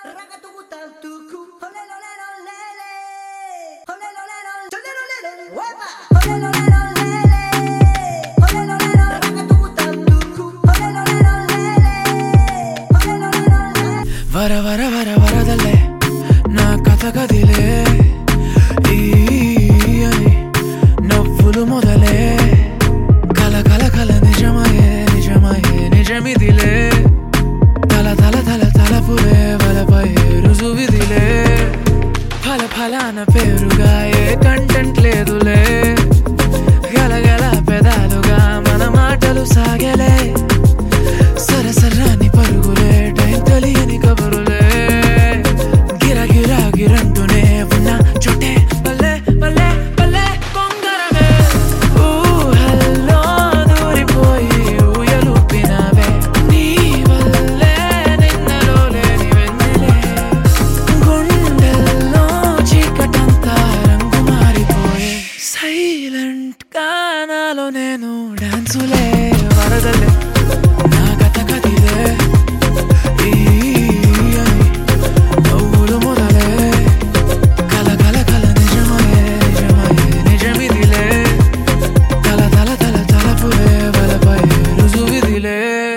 వర వర వర వరదలే నా కథ కదిలే నవ్వులు మొదలే కల కల కల నిజమయే నిజమయే నిజమిదిలే తల తల తల తలపులే వలపై రుజువిదిలే ఫల ఫలాన పేరుగా ఏ కంటెంట్ లేదులే గలగల పెదాలుగా మన మాటలు సాగలే సరసరాని పరుగులే టైం తెలియని కబురులే గిరగిరా గిరంటూనే ఉన్న చోటే పల్లె పల్లె పల్లె కొంగరమే ఊహల్లో దూరిపోయి ఊయలుపినవే నీ వల్లే నిన్నలో లేని వెన్నెలే గుండెల్లో చీకటంతా రంగు మారిపోయే సైలెంట్ గా నాలో నేను డాన్సులే వరదలే నా కథ కదిలే నవ్వులు మొదలే కల కల కల నిజమయే నిజమయే నిజమిదిలే తల తల తల తలపులే వలపై రుజువిదిలే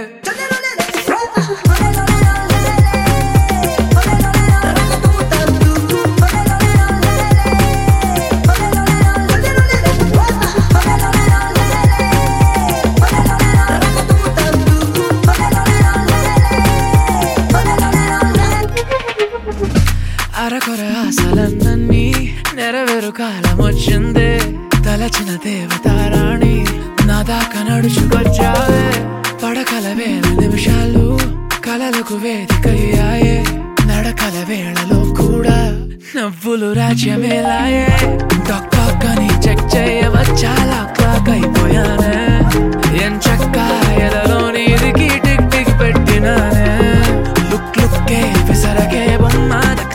అరకొర ఆశలన్నీ నెరవేరు కాలం వచ్చిందే తలచిన దేవతారాణి నా దాకా నడుచుకొచ్చావే పడకల వేల నిమిషాలు కలలకు వేదికయ్యాయే నడకల వేళలో కూడా నవ్వులు రాజ్యమేలాయే డొక్కని చెక్ చేయవచ్చాలా క్లాక్ అయిపోయానే ఎంచక్క ఎదలో నీదికి టిక్ టిక్ పెట్టినానే లుక్ లుక్కే విసరకే బొమ్మ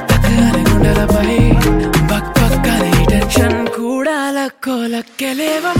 గుండెలపై బక్ బక్కని టెన్షన్ కూడా లక్కోలక్కెలేవ